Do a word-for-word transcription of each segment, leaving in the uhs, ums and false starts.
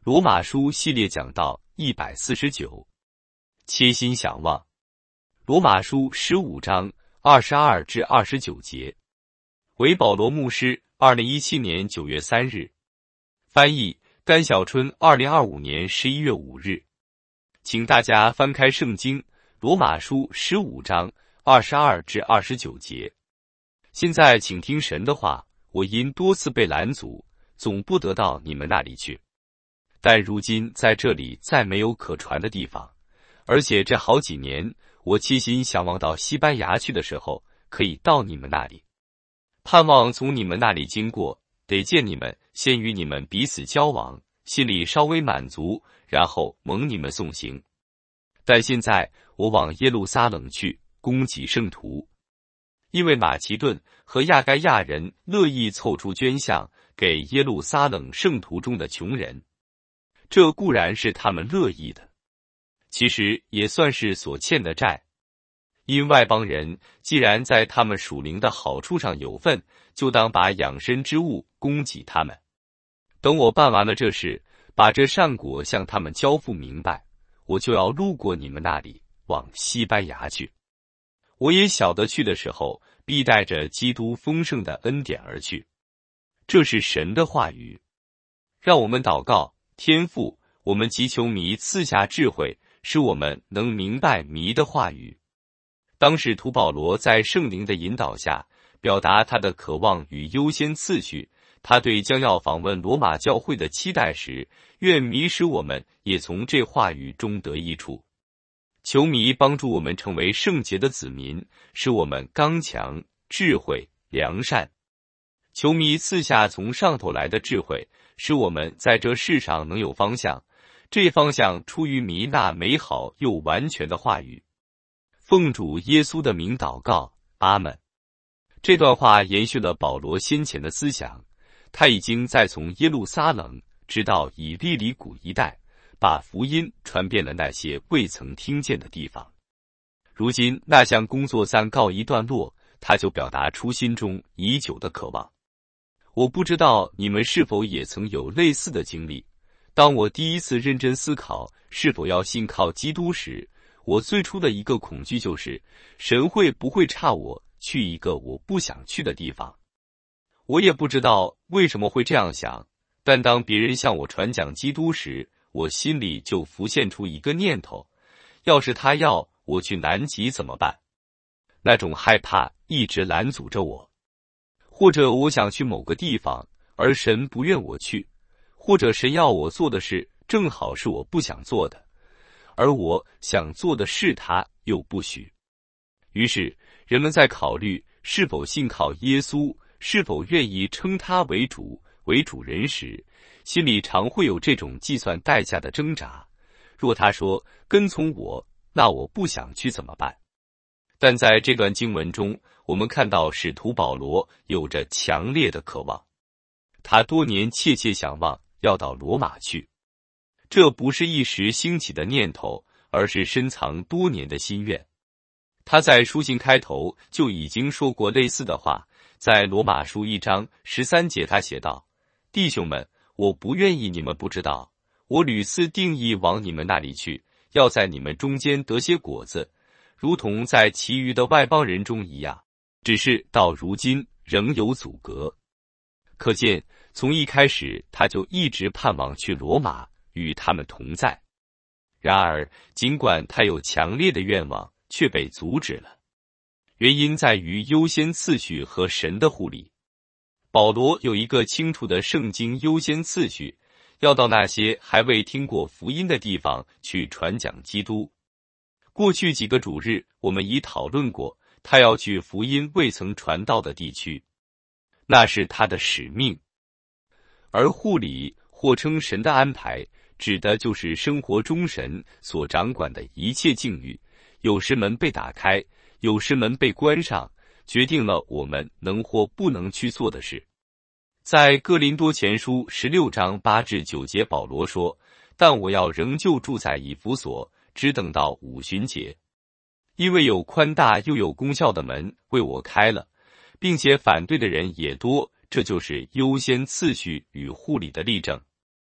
罗马书系列讲道一百四十九，切心想望。罗马书十五章二十二至二十九节。为保罗牧师，二零一七年九月三日。翻译甘小春，二零二五年十一月五日。请大家翻开圣经，罗马书十五章二十二至二十九节。现在请听神的话，我因多次被拦阻，总不得到你们那里去。但如今在这里再没有可传的地方，而且这好几年，我切心想望到西班牙去的时候，可以到你们那里，盼望从你们那里经过，得见你们，先与你们彼此交往，心里稍微满足，然后蒙你们送行。但现在我往耶路撒冷去，供给圣徒，因为马其顿和亚该亚人乐意凑出捐项给耶路撒冷圣徒中的穷人。这固然是他们乐意的，其实也算是所欠的债。因外邦人既然在他们属灵的好处上有份，就当把养生之物供给他们。等我办完了这事，把这善果向他们交付明白，我就要路过你们那里，往西班牙去。我也晓得去的时候，必带着基督丰盛的恩典而去。这是神的话语。让我们祷告。天父，我们祈求祢赐下智慧，使我们能明白祢的话语。当使徒保罗在圣灵的引导下，表达他的渴望与优先次序，他对将要访问罗马教会的期待时，愿祢使我们也从这话语中得益处。求祢帮助我们成为圣洁的子民，使我们刚强、智慧、良善。求祢赐下从上头来的智慧，使我们在这世上能有方向，这方向出于祢那美好又完全的话语。奉主耶稣的名祷告，阿们。这段话延续了保罗先前的思想，他已经在从耶路撒冷直到以利里谷一带，把福音传遍了那些未曾听见的地方。如今那项工作暂告一段落，他就表达出心中已久的渴望。我不知道你们是否也曾有类似的经历。当我第一次认真思考是否要信靠基督时，我最初的一个恐惧就是，神会不会差我去一个我不想去的地方。我也不知道为什么会这样想，但当别人向我传讲基督时，我心里就浮现出一个念头，要是他要我去南极怎么办？那种害怕一直拦阻着我。或者我想去某个地方，而神不愿我去，或者神要我做的事正好是我不想做的，而我想做的事他又不许。于是人们在考虑是否信靠耶稣，是否愿意称他为主为主人时，心里常会有这种计算代价的挣扎。若他说跟从我，那我不想去怎么办？但在这段经文中，我们看到使徒保罗有着强烈的渴望，他多年切切想望要到罗马去。这不是一时兴起的念头，而是深藏多年的心愿。他在书信开头就已经说过类似的话，在罗马书一章十三节他写道：弟兄们，我不愿意你们不知道，我屡次定义往你们那里去，要在你们中间得些果子，如同在其余的外邦人中一样，只是到如今仍有阻隔。可见从一开始他就一直盼望去罗马与他们同在。然而尽管他有强烈的愿望，却被阻止了。原因在于优先次序和神的护理。保罗有一个清楚的圣经优先次序，要到那些还未听过福音的地方去传讲基督。过去几个主日我们已讨论过，他要去福音未曾传到的地区，那是他的使命。而护理或称神的安排，指的就是生活中神所掌管的一切境遇。有时门被打开，有时门被关上，决定了我们能或不能去做的事。在哥林多前书十六章八至九节，保罗说：但我要仍旧住在以弗所，只等到五旬节，因为有宽大又有功效的门为我开了，并且反对的人也多，这就是优先次序与护理的例证。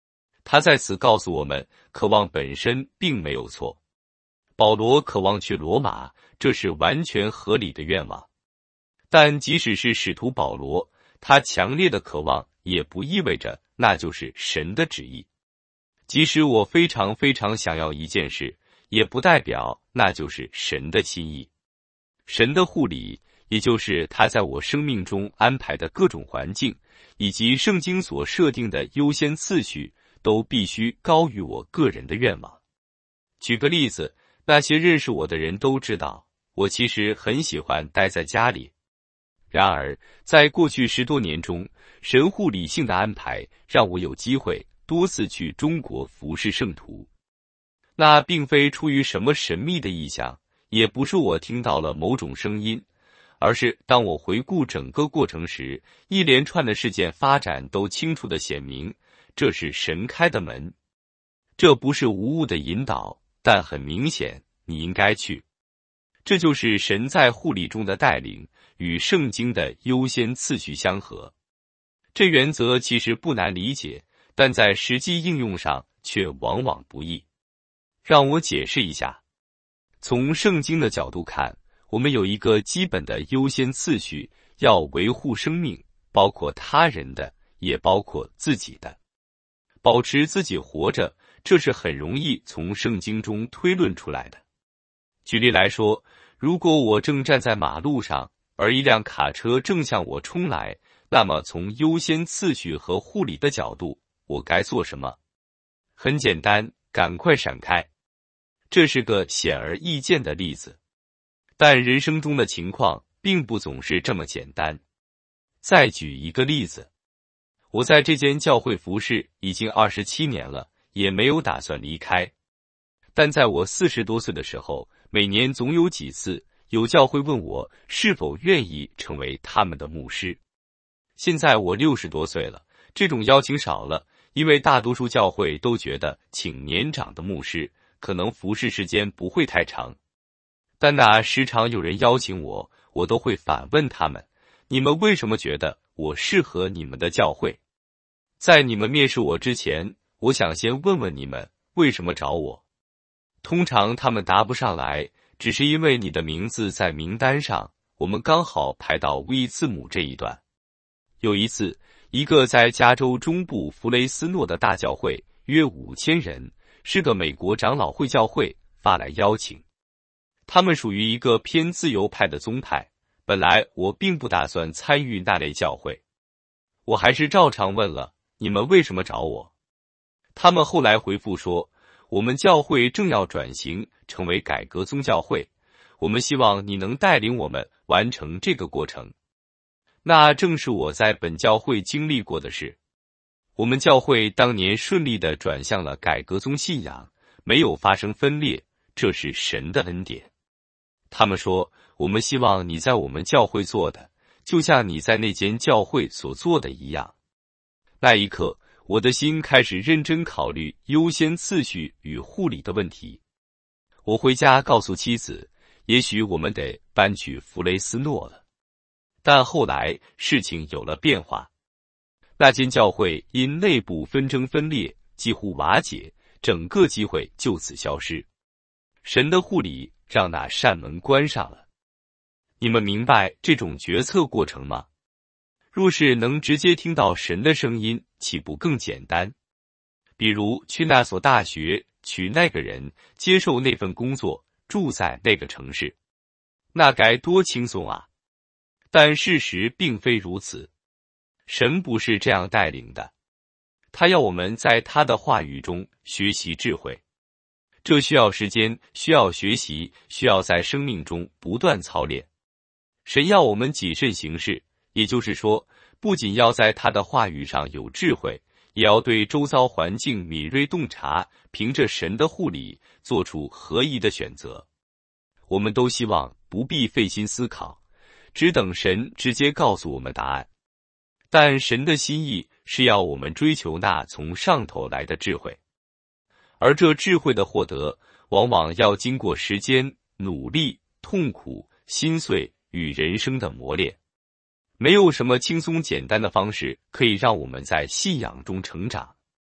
他在此告诉我们，渴望本身并没有错。保罗渴望去罗马，这是完全合理的愿望。但即使是使徒保罗，他强烈的渴望也不意味着那就是神的旨意。即使我非常非常想要一件事，也不代表那就是神的心意。神的护理，也就是他在我生命中安排的各种环境，以及圣经所设定的优先次序，都必须高于我个人的愿望。举个例子，那些认识我的人都知道，我其实很喜欢待在家里。然而，在过去十多年中，神护理性的安排让我有机会多次去中国服侍圣徒。那并非出于什么神秘的意象，也不是我听到了某种声音，而是当我回顾整个过程时，一连串的事件发展都清楚地显明，这是神开的门。这不是无误的引导，但很明显，你应该去。这就是神在护理中的带领，与圣经的优先次序相合。这原则其实不难理解，但在实际应用上却往往不易。让我解释一下。从圣经的角度看，我们有一个基本的优先次序，要维护生命，包括他人的，也包括自己的。保持自己活着，这是很容易从圣经中推论出来的。举例来说，如果我正站在马路上，而一辆卡车正向我冲来，那么从优先次序和护理的角度，我该做什么？很简单，赶快闪开。这是个显而易见的例子，但人生中的情况并不总是这么简单。再举一个例子，我在这间教会服侍已经二十七年了，也没有打算离开。但在我四十多岁的时候，每年总有几次有教会问我是否愿意成为他们的牧师。现在我六十多岁了，这种邀请少了，因为大多数教会都觉得请年长的牧师可能服侍时间不会太长。但那时常有人邀请我，我都会反问他们，你们为什么觉得我适合你们的教会？在你们面试我之前，我想先问问你们为什么找我。通常他们答不上来，只是因为你的名字在名单上，我们刚好排到 V 字母这一段。有一次，一个在加州中部弗雷斯诺的大教会，约五千人，是个美国长老会教会，发来邀请。他们属于一个偏自由派的宗派，本来我并不打算参与那类教会。我还是照常问了，你们为什么找我？他们后来回复说，我们教会正要转型成为改革宗教会，我们希望你能带领我们完成这个过程。那正是我在本教会经历过的事。我们教会当年顺利地转向了改革宗信仰，没有发生分裂，这是神的恩典。他们说，我们希望你在我们教会做的，就像你在那间教会所做的一样。那一刻，我的心开始认真考虑优先次序与护理的问题。我回家告诉妻子，也许我们得搬去弗雷斯诺了。但后来事情有了变化，那间教会因内部纷争分裂，几乎瓦解，整个机会就此消失。神的护理让那扇门关上了。你们明白这种决策过程吗？若是能直接听到神的声音，岂不更简单？比如去那所大学，娶那个人，接受那份工作，住在那个城市，那该多轻松啊！但事实并非如此，神不是这样带领的，他要我们在他的话语中学习智慧。这需要时间，需要学习，需要在生命中不断操练。神要我们谨慎行事，也就是说，不仅要在他的话语上有智慧，也要对周遭环境敏锐洞察，凭着神的护理做出合宜的选择。我们都希望不必费心思考，只等神直接告诉我们答案。但神的心意是要我们追求那从上头来的智慧，而这智慧的获得，往往要经过时间、努力、痛苦、心碎与人生的磨练。没有什么轻松简单的方式可以让我们在信仰中成长。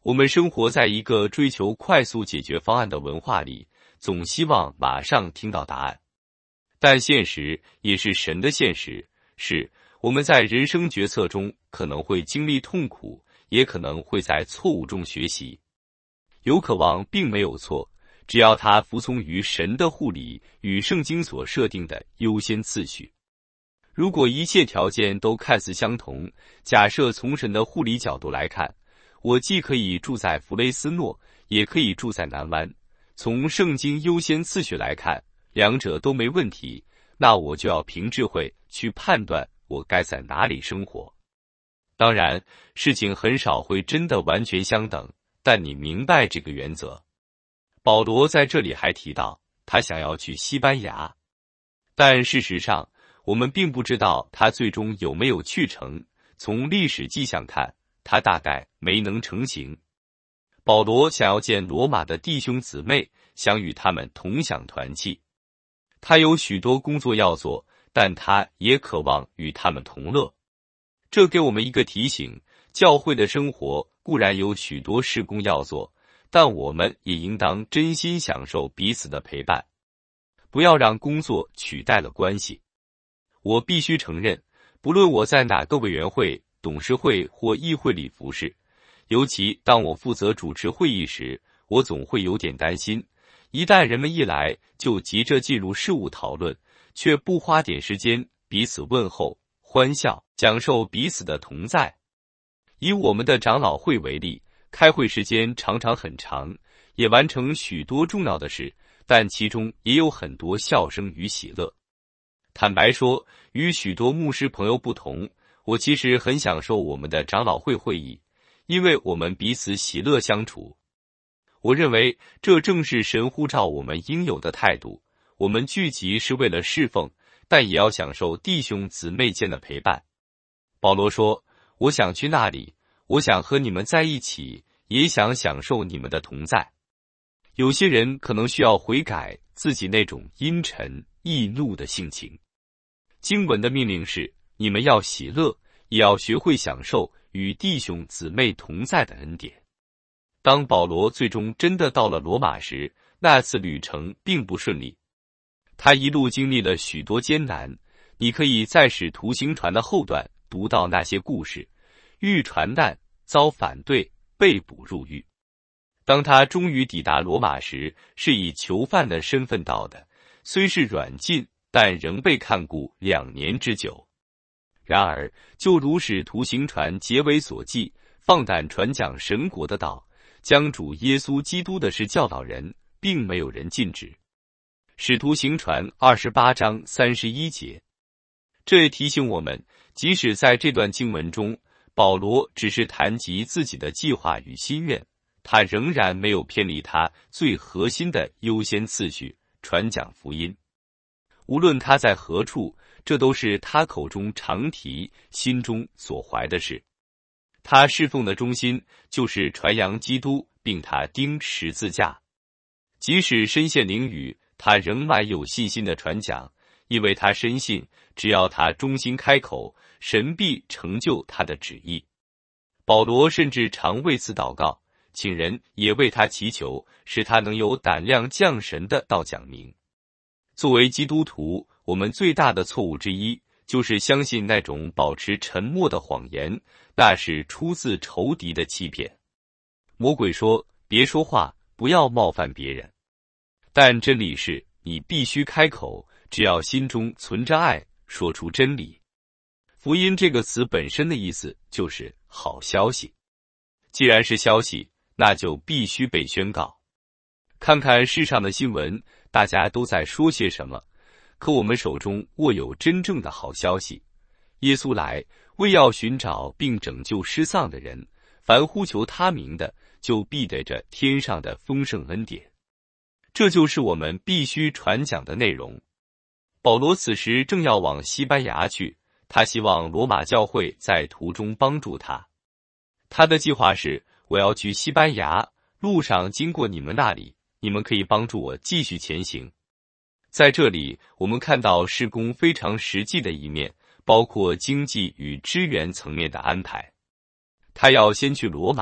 我们生活在一个追求快速解决方案的文化里，总希望马上听到答案。但现实也是神的现实，是我们在人生决策中可能会经历痛苦，也可能会在错误中学习。有渴望并没有错，只要他服从于神的护理与圣经所设定的优先次序。如果一切条件都看似相同，假设从神的护理角度来看，我既可以住在弗雷斯诺，也可以住在南湾。从圣经优先次序来看，两者都没问题，那我就要凭智慧去判断我该在哪里生活。当然，事情很少会真的完全相等，但你明白这个原则。保罗在这里还提到，他想要去西班牙，但事实上，我们并不知道他最终有没有去成。从历史迹象看，他大概没能成行。保罗想要见罗马的弟兄姊妹，想与他们同享团契。他有许多工作要做，但他也渴望与他们同乐。这给我们一个提醒，教会的生活固然有许多事工要做，但我们也应当真心享受彼此的陪伴，不要让工作取代了关系。我必须承认，不论我在哪个委员会、董事会或议会里服侍，尤其当我负责主持会议时，我总会有点担心，一旦人们一来就急着进入事务讨论，却不花点时间彼此问候、欢笑，享受彼此的同在。以我们的长老会为例，开会时间常常很长，也完成许多重要的事，但其中也有很多笑声与喜乐。坦白说，与许多牧师朋友不同，我其实很享受我们的长老会会议，因为我们彼此喜乐相处。我认为这正是神呼召我们应有的态度。我们聚集是为了侍奉，但也要享受弟兄姊妹间的陪伴。保罗说，我想去那里，我想和你们在一起，也想享受你们的同在。有些人可能需要悔改自己那种阴沉易怒的性情。经文的命令是，你们要喜乐，也要学会享受与弟兄姊妹同在的恩典。当保罗最终真的到了罗马时，那次旅程并不顺利，他一路经历了许多艰难。你可以在使徒行传的后段读到那些故事，遇传难，遭反对，被捕入狱。当他终于抵达罗马时，是以囚犯的身份到的，虽是软禁，但仍被看顾两年之久。然而，就如使徒行传结尾所记，放胆传讲神国的道，将主耶稣基督的事教导人，并没有人禁止。使徒行传二十八章三十一节。这也提醒我们，即使在这段经文中，保罗只是谈及自己的计划与心愿，他仍然没有偏离他最核心的优先次序，传讲福音。无论他在何处，这都是他口中常提、心中所怀的事。他侍奉的中心就是传扬基督，并他钉十字架。即使身陷囹圄，他仍满有信心的传讲，因为他深信，只要他忠心开口，神必成就他的旨意。保罗甚至常为此祷告，请人也为他祈求，使他能有胆量降神的道讲明。作为基督徒，我们最大的错误之一，就是相信那种保持沉默的谎言，那是出自仇敌的欺骗。魔鬼说，别说话，不要冒犯别人。但真理是，你必须开口，只要心中存着爱，说出真理。福音这个词本身的意思就是好消息。既然是消息，那就必须被宣告。看看世上的新闻，大家都在说些什么，可我们手中握有真正的好消息。耶稣来，为要寻找并拯救失丧的人，凡呼求他名的，就必得着天上的丰盛恩典。这就是我们必须传讲的内容。保罗此时正要往西班牙去，他希望罗马教会在途中帮助他。他的计划是，我要去西班牙，路上经过你们那里，你们可以帮助我继续前行。在这里，我们看到事工非常实际的一面，包括经济与支援层面的安排。他要先去罗马，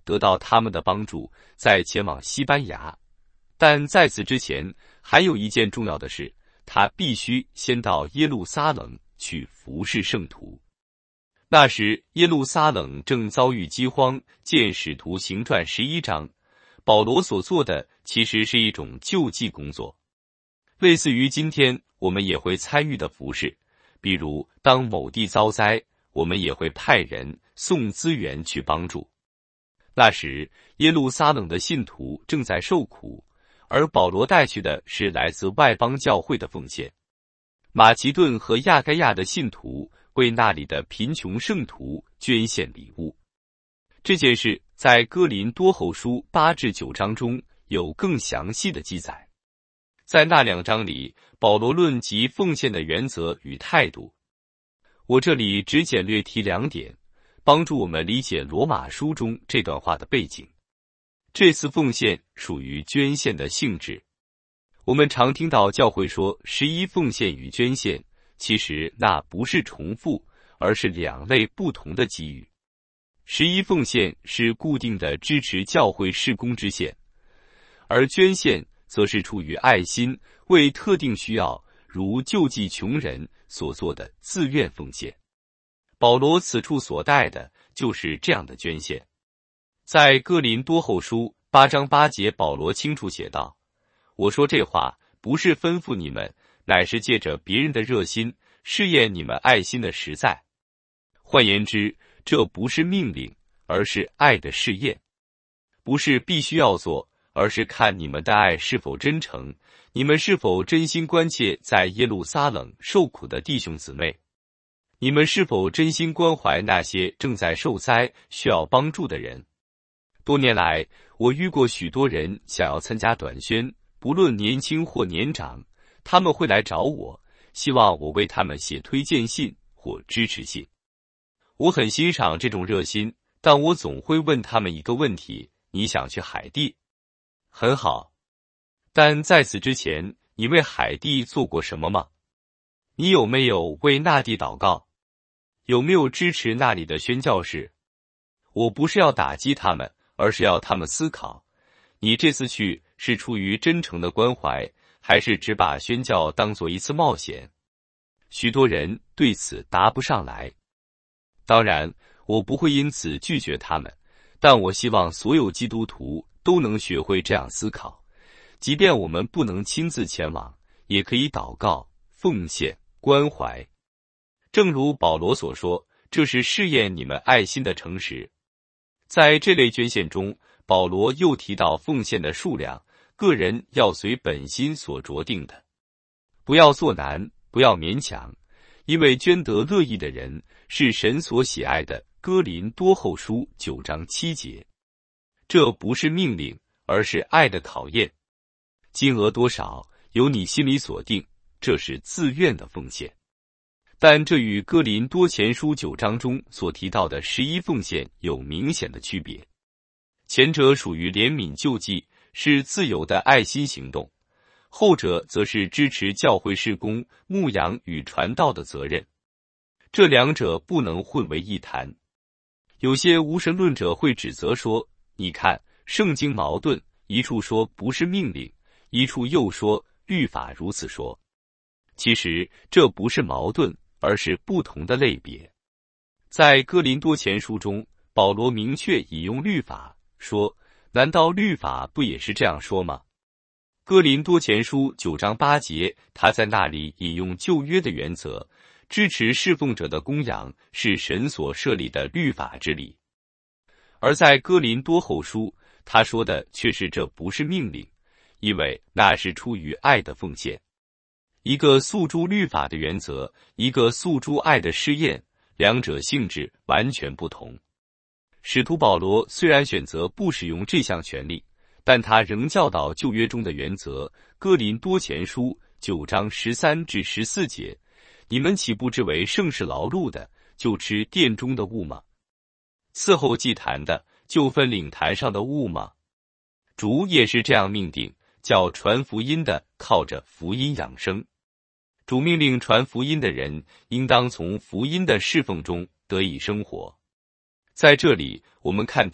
得到他们的帮助，再前往西班牙。但在此之前，还有一件重要的事，他必须先到耶路撒冷去服侍圣徒。那时耶路撒冷正遭遇饥荒，见使徒行传十一章，保罗所做的其实是一种救济工作，类似于今天我们也会参与的服事，比如当某地遭灾，我们也会派人送资源去帮助。那时耶路撒冷的信徒正在受苦，而保罗带去的是来自外邦教会的奉献。马其顿和亚该亚的信徒为那里的贫穷圣徒捐献礼物。这件事在哥林多后书八至九章中有更详细的记载。在那两章里，保罗论及奉献的原则与态度。我这里只简略提两点，帮助我们理解罗马书中这段话的背景。这次奉献属于捐献的性质。我们常听到教会说十一奉献与捐献，其实那不是重复，而是两类不同的给予。十一奉献是固定的支持教会事工之献，而捐献则是出于爱心，为特定需要，如救济穷人所做的自愿奉献。保罗此处所带的就是这样的捐献。在哥林多后书八章八节，保罗清楚写道：我说这话不是吩咐你们，乃是借着别人的热心试验你们爱心的实在。换言之，这不是命令，而是爱的试验。不是必须要做，而是看你们的爱是否真诚，你们是否真心关切在耶路撒冷受苦的弟兄姊妹，你们是否真心关怀那些正在受灾需要帮助的人。多年来，我遇过许多人想要参加短宣，不论年轻或年长，他们会来找我，希望我为他们写推荐信或支持信。我很欣赏这种热心，但我总会问他们一个问题：你想去海地？很好，但在此之前，你为海地做过什么吗？你有没有为那地祷告？有没有支持那里的宣教士？我不是要打击他们，而是要他们思考，你这次去是出于真诚的关怀，还是只把宣教当作一次冒险？许多人对此答不上来。当然，我不会因此拒绝他们，但我希望所有基督徒都能学会这样思考，即便我们不能亲自前往，也可以祷告、奉献、关怀。正如保罗所说，这是试验你们爱心的诚实。在这类捐献中，保罗又提到奉献的数量，个人要随本心所酌定的，不要做难，不要勉强，因为捐得乐意的人是神所喜爱的。哥林多后书九章七节。这不是命令，而是爱的考验。金额多少由你心里所定，这是自愿的奉献。但这与哥林多前书九章中所提到的十一奉献有明显的区别。前者属于怜悯救济，是自由的爱心行动；后者则是支持教会事工、牧养与传道的责任。这两者不能混为一谈。有些无神论者会指责说，你看，圣经矛盾，一处说不是命令，一处又说律法如此说。其实这不是矛盾，而是不同的类别。在哥林多前书中，保罗明确引用律法，说，难道律法不也是这样说吗？哥林多前书九章八节，他在那里引用旧约的原则，支持侍奉者的供养是神所设立的律法之理。而在哥林多后书，他说的却是这不是命令，因为那是出于爱的奉献。一个诉诸律法的原则，一个诉诸爱的试验，两者性质完全不同。使徒保罗虽然选择不使用这项权利，但他仍教导旧约中的原则。哥林多前书九章十三至十四节，你们岂不知为圣事劳碌的，就吃殿中的物吗？伺候祭坛的，就分领坛上的物吗？主也是这样命定，叫传福音的靠着福音养生。主命令传福音的人，应当从福音的侍奉中得以生活。在这里，我们看到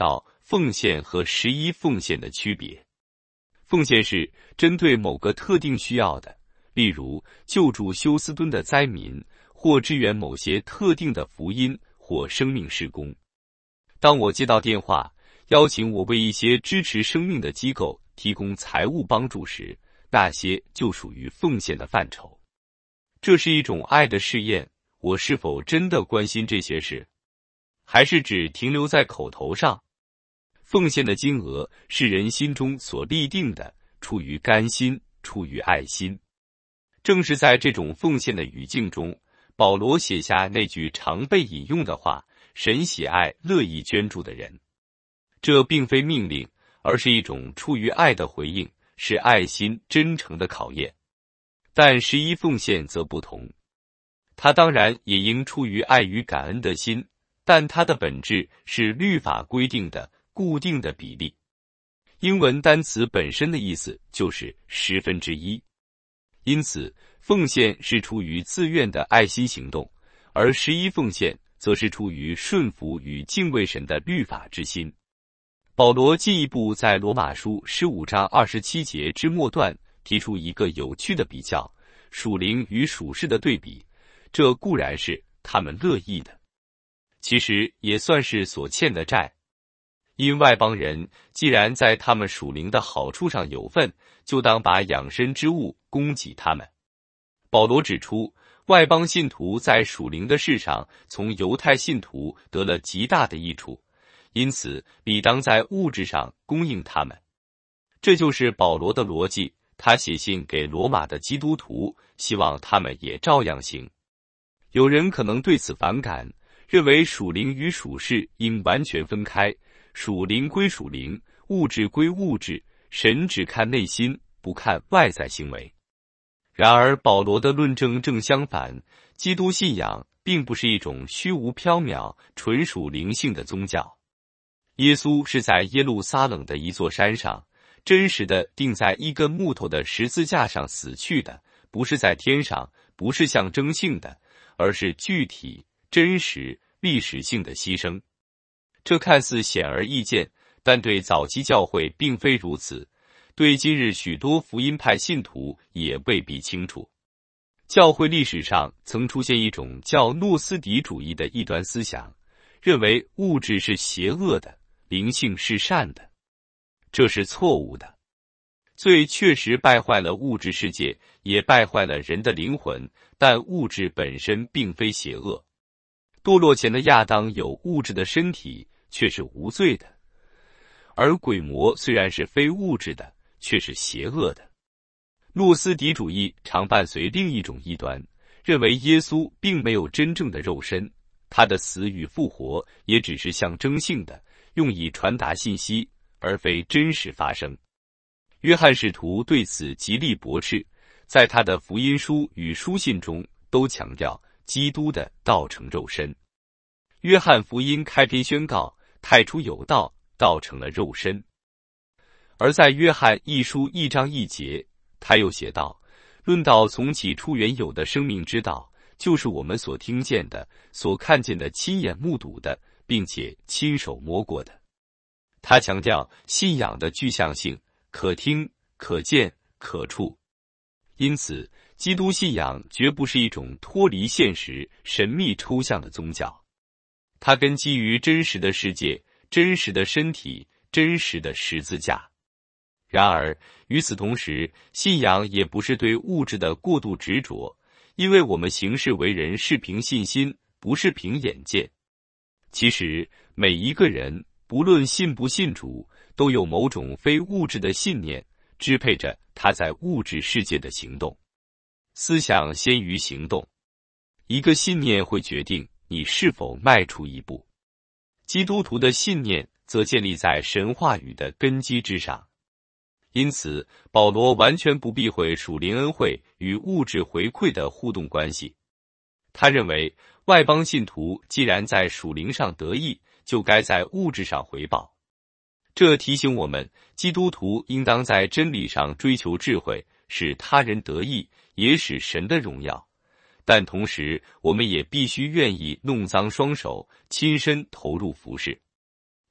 奉献和十一奉献的区别。奉献是针对某个特定需要的，例如救助休斯敦的灾民，或支援某些特定的福音或生命事工。当我接到电话，邀请我为一些支持生命的机构提供财务帮助时，那些就属于奉献的范畴。这是一种爱的试验，我是否真的关心这些事，还是只停留在口头上？奉献的金额是人心中所立定的，出于甘心，出于爱心。正是在这种奉献的语境中，保罗写下那句常被引用的话：神喜爱乐意捐助的人。这并非命令，而是一种出于爱的回应，是爱心真诚的考验。但十一奉献则不同，它当然也应出于爱与感恩的心，但它的本质是律法规定的固定的比例。英文单词本身的意思就是十分之一，因此奉献是出于自愿的爱心行动，而十一奉献则是出于顺服与敬畏神的律法之心。保罗进一步在罗马书十五章二十七节之末段提出一个有趣的比较，属灵与属世的对比，这固然是他们乐意的，其实也算是所欠的债。因外邦人既然在他们属灵的好处上有份，就当把养生之物供给他们。保罗指出，外邦信徒在属灵的事上从犹太信徒得了极大的益处，因此理当在物质上供应他们。这就是保罗的逻辑，他写信给罗马的基督徒，希望他们也照样行。有人可能对此反感，认为属灵与属世应完全分开，属灵归属灵，物质归物质，神只看内心，不看外在行为。然而保罗的论证正相反，基督信仰并不是一种虚无缥缈、纯属灵性的宗教。耶稣是在耶路撒冷的一座山上，真实的钉在一根木头的十字架上死去的，不是在天上，不是象征性的，而是具体、真实、历史性的牺牲。这看似显而易见，但对早期教会并非如此，对今日许多福音派信徒也未必清楚。教会历史上曾出现一种叫诺斯底主义的异端思想，认为物质是邪恶的，灵性是善的。这是错误的。罪确实败坏了物质世界，也败坏了人的灵魂，但物质本身并非邪恶。堕落前的亚当有物质的身体，却是无罪的，而鬼魔虽然是非物质的，却是邪恶的。诺斯底主义常伴随另一种异端，认为耶稣并没有真正的肉身，他的死与复活也只是象征性的，用以传达信息，而非真实发生。约翰使徒对此极力驳斥，在他的福音书与书信中都强调基督的道成肉身。约翰福音开篇宣告，太初有道，道成了肉身。而在约翰一书一章一节，他又写道，论到从起初原有的生命之道，就是我们所听见的，所看见的，亲眼目睹的，并且亲手摸过的。他强调信仰的具象性，可听、可见、可触。因此，基督信仰绝不是一种脱离现实、神秘抽象的宗教，它根基于真实的世界、真实的身体、真实的十字架。然而，与此同时，信仰也不是对物质的过度执着，因为我们行事为人是凭信心，不是凭眼见。其实，每一个人，不论信不信主，都有某种非物质的信念，支配着他在物质世界的行动。思想先于行动，一个信念会决定你是否迈出一步。基督徒的信念则建立在神话语的根基之上。因此，保罗完全不避讳属灵恩惠与物质回馈的互动关系。他认为，外邦信徒既然在属灵上得益，就该在物质上回报。这提醒我们，基督徒应当在真理上追求智慧，使他人得益，也使神的荣耀。但同时，我们也必须愿意弄脏双手，亲身投入服事。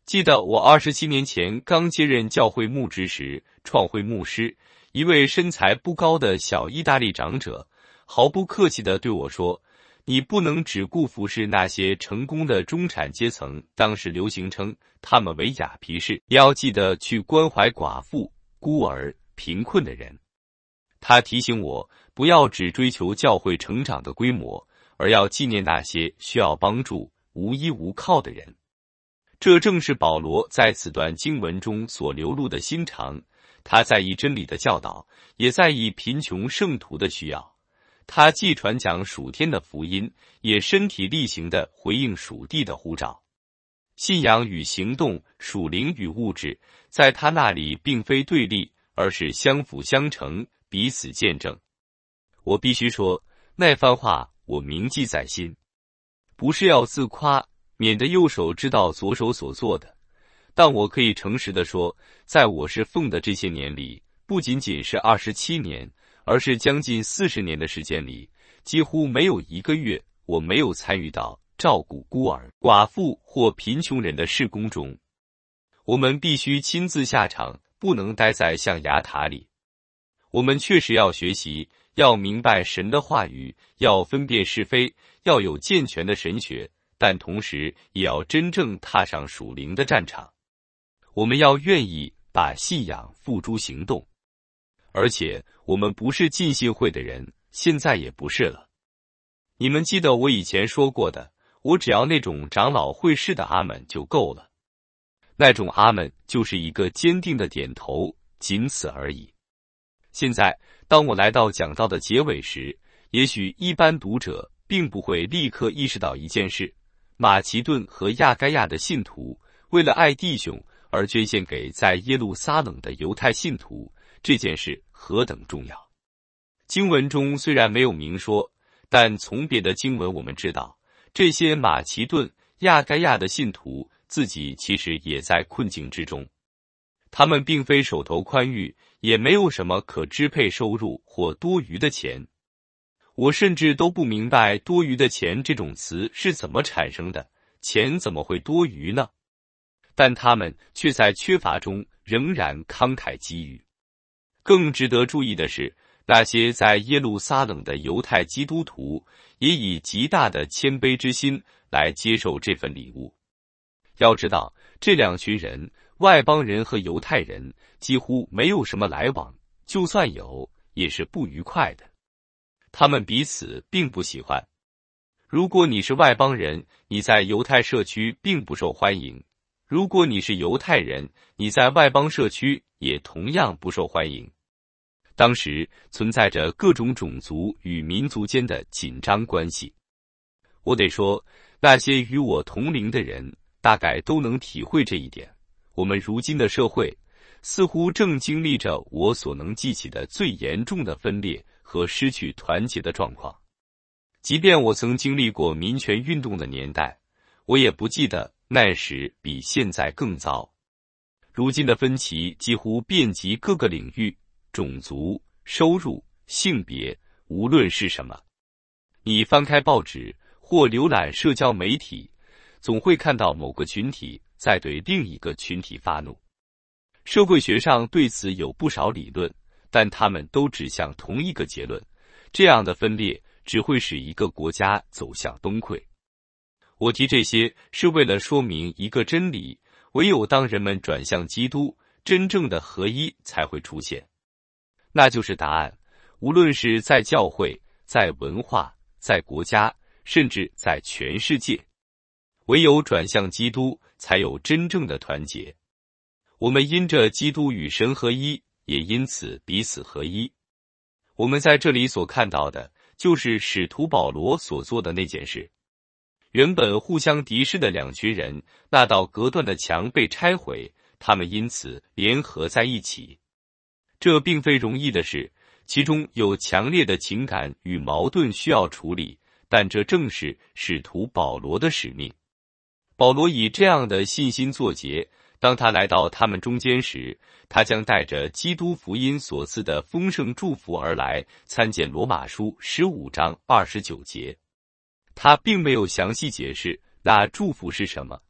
记得我二十七年前刚接任教会牧职时，创会牧师，一位身材不高的小意大利长者，毫不客气地对我说：“你不能只顾服侍那些成功的中产阶层，当时流行称他们为雅皮士，也要记得去关怀寡妇、孤儿、贫困的人。”他提醒我，不要只追求教会成长的规模，而要纪念那些需要帮助、无依无靠的人。这正是保罗在此段经文中所流露的心肠，他在意真理的教导，也在意贫穷圣徒的需要。他既传讲属天的福音，也身体力行地回应属地的呼召。信仰与行动，属灵与物质，在他那里并非对立，而是相辅相成，彼此见证。我必须说，那番话我铭记在心，不是要自夸，免得右手知道左手所做的。但我可以诚实地说，在我侍奉的这些年里，不仅仅是二十七年，而是将近四十年的时间里，几乎没有一个月我没有参与到照顾孤儿、寡妇或贫穷人的事工中。我们必须亲自下场，不能待在象牙塔里。我们确实要学习，要明白神的话语，要分辨是非，要有健全的神学，但同时也要真正踏上属灵的战场。我们要愿意把信仰付诸行动。而且我们不是浸信会的人，现在也不是了。你们记得我以前说过的，我只要那种长老会式的阿门就够了。那种阿门就是一个坚定的点头，仅此而已。现在当我来到讲道的结尾时，也许一般读者并不会立刻意识到一件事：马其顿和亚该亚的信徒为了爱弟兄而捐献给在耶路撒冷的犹太信徒，这件事何等重要。经文中虽然没有明说，但从别的经文我们知道，这些马其顿、亚该亚的信徒自己其实也在困境之中。他们并非手头宽裕，也没有什么可支配收入或多余的钱。我甚至都不明白多余的钱这种词是怎么产生的，钱怎么会多余呢？但他们却在缺乏中仍然慷慨给予。更值得注意的是，那些在耶路撒冷的犹太基督徒也以极大的谦卑之心来接受这份礼物。要知道，这两群人，外邦人和犹太人，几乎没有什么来往，就算有，也是不愉快的。他们彼此并不喜欢。如果你是外邦人，你在犹太社区并不受欢迎；如果你是犹太人，你在外邦社区也同样不受欢迎。当时存在着各种种族与民族间的紧张关系。我得说，那些与我同龄的人大概都能体会这一点。我们如今的社会似乎正经历着我所能记起的最严重的分裂和失去团结的状况。即便我曾经历过民权运动的年代，我也不记得那时比现在更糟。如今的分歧几乎遍及各个领域，种族、收入、性别，无论是什么。你翻开报纸或浏览社交媒体，总会看到某个群体在对另一个群体发怒。社会学上对此有不少理论，但他们都指向同一个结论：这样的分裂只会使一个国家走向崩溃。我提这些是为了说明一个真理：唯有当人们转向基督，真正的合一才会出现。那就是答案，无论是在教会、在文化、在国家，甚至在全世界。唯有转向基督，才有真正的团结。我们因着基督与神合一，也因此彼此合一。我们在这里所看到的，就是使徒保罗所做的那件事。原本互相敌视的两群人，那道隔断的墙被拆毁，他们因此联合在一起。这并非容易的事，其中有强烈的情感与矛盾需要处理，但这正是使徒保罗的使命。保罗以这样的信心作结，当他来到他们中间时，他将带着基督福音所赐的丰盛祝福而来，参见罗马书十五章二十九节。他并没有详细解释那祝福是什么，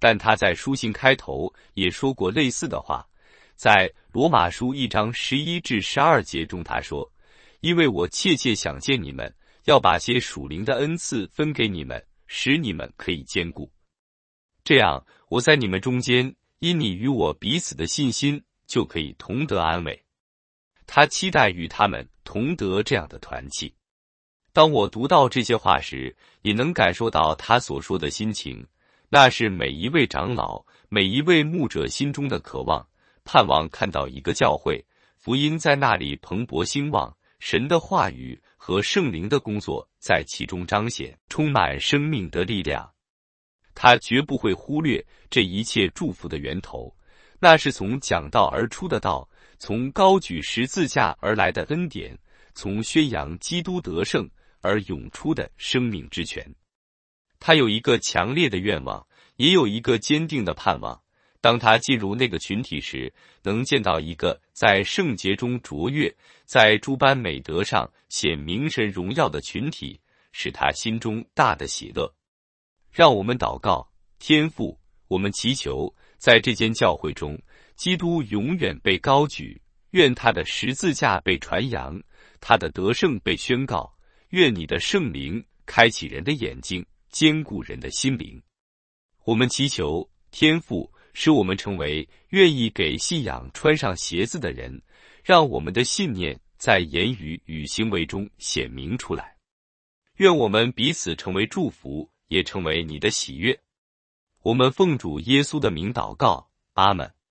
但他在书信开头也说过类似的话。在罗马书一章十一至十二节中，他说：“因为我切切想见你们，要把些属灵的恩赐分给你们，使你们可以兼顾。这样，我在你们中间，因你与我彼此的信心，就可以同得安慰。”他期待与他们同得这样的团契。当我读到这些话时，也能感受到他所说的心情，那是每一位长老、每一位牧者心中的渴望，盼望看到一个教会，福音在那里蓬勃兴旺，神的话语和圣灵的工作在其中彰显，充满生命的力量。他绝不会忽略这一切祝福的源头，那是从讲道而出的道，从高举十字架而来的恩典，从宣扬基督得胜而涌出的生命之泉。他有一个强烈的愿望，也有一个坚定的盼望。当他进入那个群体时，能见到一个在圣洁中卓越，在诸般美德上显明神荣耀的群体，使他心中大的喜乐。让我们祷告，天父，我们祈求，在这间教会中，基督永远被高举，愿他的十字架被传扬，他的得胜被宣告，愿你的圣灵开启人的眼睛，坚固人的心灵。我们祈求，天父，使我们成为愿意给信仰穿上鞋子的人，让我们的信念在言语与行为中显明出来。愿我们彼此成为祝福，也成为你的喜悦。我们奉主耶稣的名祷告，阿们。